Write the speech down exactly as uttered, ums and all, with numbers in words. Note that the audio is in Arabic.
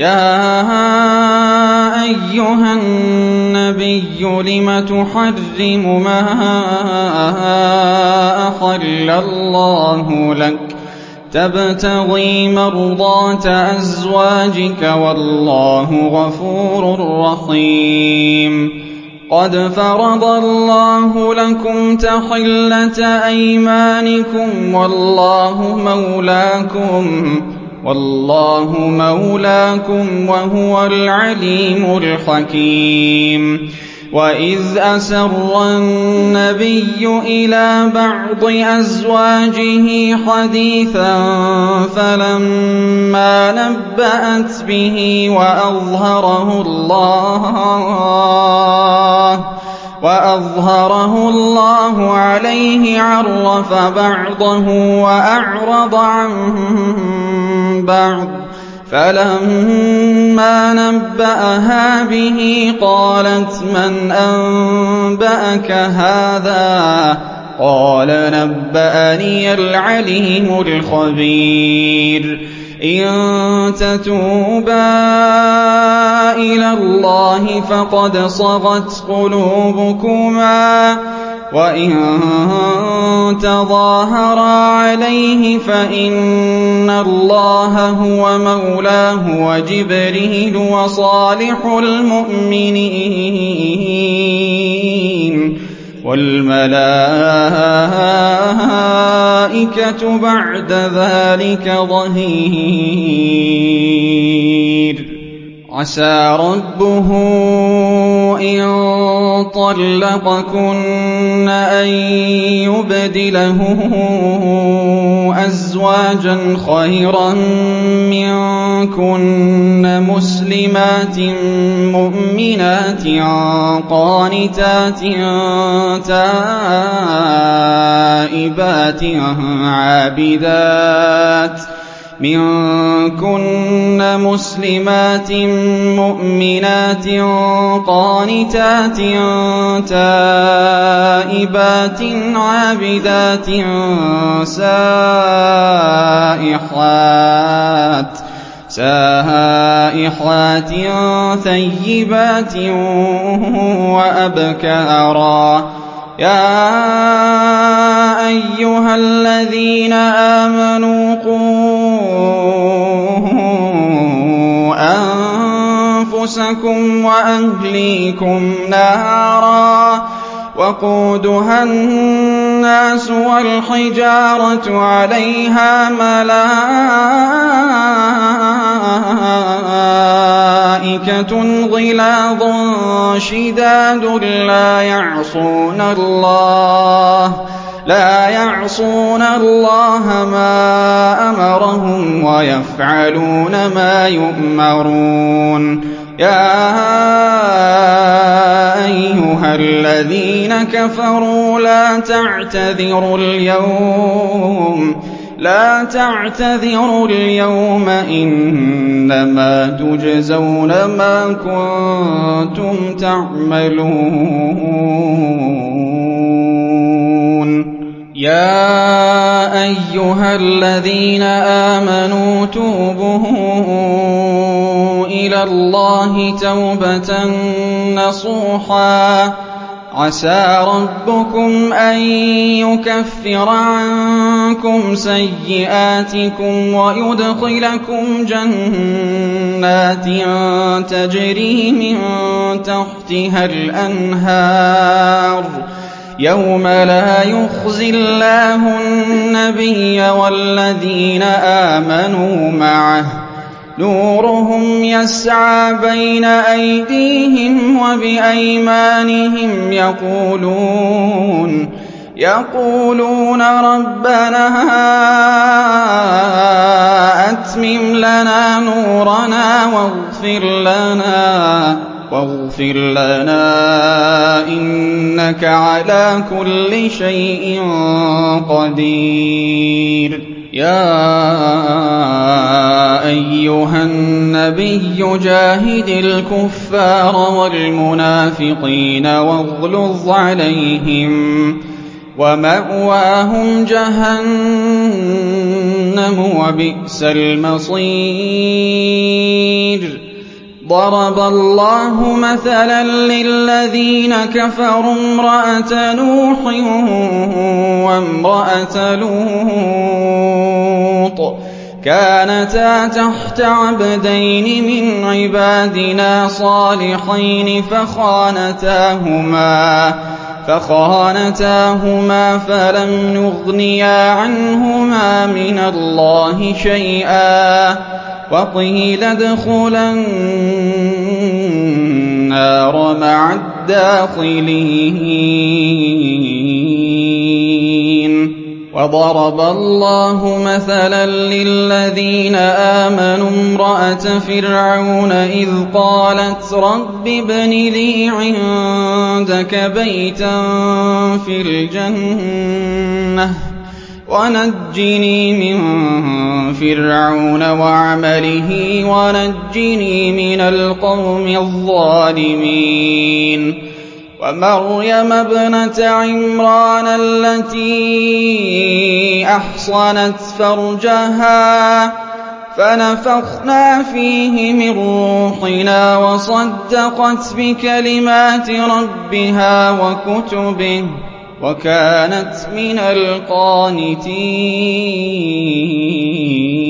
يَا أَيُّهَا النَّبِيُّ لِمَ تُحَرِّمُ مَا أَحَلَّ اللَّهُ لَكَ تَبْتَغِي مَرْضَاتَ أَزْوَاجِكَ وَاللَّهُ غَفُورٌ رَّحِيمٌ قَدْ فَرَضَ اللَّهُ لَكُمْ تَحِلَّةَ أَيْمَانِكُمْ وَاللَّهُ مَوْلَاكُمْ وَاللَّهُ مَوْلَاكُمْ وَهُوَ الْعَلِيمُ الْحَكِيمُ وَإِذْ أَسَرَّ النَّبِيُّ إِلَىٰ بَعْضِ أَزْوَاجِهِ حَدِيثًا فَلَمَّا نَبَّأَتْ بِهِ وَأَظْهَرَهُ اللَّهُ وَأَظْهَرَهُ اللَّهُ عَلَيْهِ عَرَّفَ بَعْضَهُ وَأَعْرَضَ عَن بَعْضٍ فَلَمَّا نَبَّأَهَا بِهِ قَالَتْ مَنْ أَنبَأَكَ هَٰذَا ۖ قَالَ نَبَّأَنِيَ الْعَلِيمُ الْخَبِيرُ إِن تَتُوبَا إِلَى اللَّهِ فَقَدْ صَغَتْ قُلُوبُكُمَا وَإِن تَظَاهَرَا عَلَيْهِ فَإِنَّ اللَّهَ هُوَ مَوْلَاهُ وَجِبْرِيلُ وَصَالِحُ الْمُؤْمِنِينَ وَالْمَلَائِكَةُ بَعْدَ ذَٰلِكَ ظَهِيرٌ عَسَىٰ رَبُّهُ إِن طَلَّقَكُنَّ أَن يُبْدِلَهُ أَزْوَاجًا خَيْرًا مِّنكُنَّ مُسْلِمَاتٍ مُّؤْمِنَاتٍ قَانِتَاتٍ تَائِبَاتٍ عَابِدَاتٍ مِّنكُنَّ مُسْلِمَاتٍ مُّؤْمِنَاتٍ قَانِتَاتٍ تَائِبَاتٍ عَابِدَاتٍ سَائِحَاتٍ سَائِحَاتٍ ثَيِّبَاتٍ وَأَبْكَارًا يَا أَيُّهَا الَّذِينَ آمَنُوا قُوا أَنفُسَكُمْ وَأَهْلِيكُمْ نَارًا وَقُودُهَا النَّاسُ وَالْحِجَارَةُ عَلَيْهَا مَلَائِكَةٌ غِلَاظٌ شِدَادٌ لَّا يَعْصُونَ اللَّهَ لا يعصون الله ما أمرهم ويفعلون ما يؤمرون يا أيها الذين كفروا لا تعتذروا اليوم لا تعتذروا اليوم إنما تجزون ما كنتم تعملون يا أيها الذين آمنوا توبوا إلى الله توبة نصوحا عسى ربكم أن يكفر عنكم سيئاتكم ويدخلكم جنات تجري من تحتها الأنهار يوم لا يخزي الله النبي والذين آمنوا معه نورهم يسعى بين أيديهم وبأيمانهم يقولون يقولون ربنا أتمم لنا نورنا واغفر لنا واغفر لنا إنك على كل شيء قدير يا أيها النبي جاهد الكفار والمنافقين واغلظ عليهم وَمَأْوَاهُمْ جَهَنَّمُ ۖ وَبِئْسَ الْمَصِيرُ ضَرَبَ اللَّهُ مَثَلًا لِّلَّذِينَ كَفَرُوا امْرَأَتَ نُوحٍ وَامْرَأَتَ لُوطٍ كَانَتَا تَحْتَ عَبْدَيْنِ مِنْ عِبَادِنَا صَالِحَيْنِ فَخَانَتَاهُمَا فخانتاهما فَلَمْ يُغْنِيَا عَنْهُمَا مِنَ اللَّهِ شَيْئًا وَقِيلَ ادْخُلَا النَّارَ مَعَ الدَّاخِلِينَ وَضَرَبَ اللَّهُ مَثَلًا لِّلَّذِينَ آمَنُوا امْرَأَتَ فِرْعَوْنَ إِذْ قَالَتْ رَبِّ ابْنِ لِي عِندَكَ بَيْتًا فِي الْجَنَّةِ وَنَجِّنِي مِن فِرْعَوْنَ وَعَمَلِهِ وَنَجِّنِي مِنَ الْقَوْمِ الظَّالِمِينَ وَمَرْيَمَ ابْنَتَ عِمْرَانَ الَّتِي أَحْصَنَتْ فَرْجَهَا فَنَفَخْنَا فِيهِ مِن رُّوحِنَا وَصَدَّقَتْ بِكَلِمَاتِ رَبِّهَا وَكُتُبِهِ وَكَانَتْ مِنَ الْقَانِتِينَ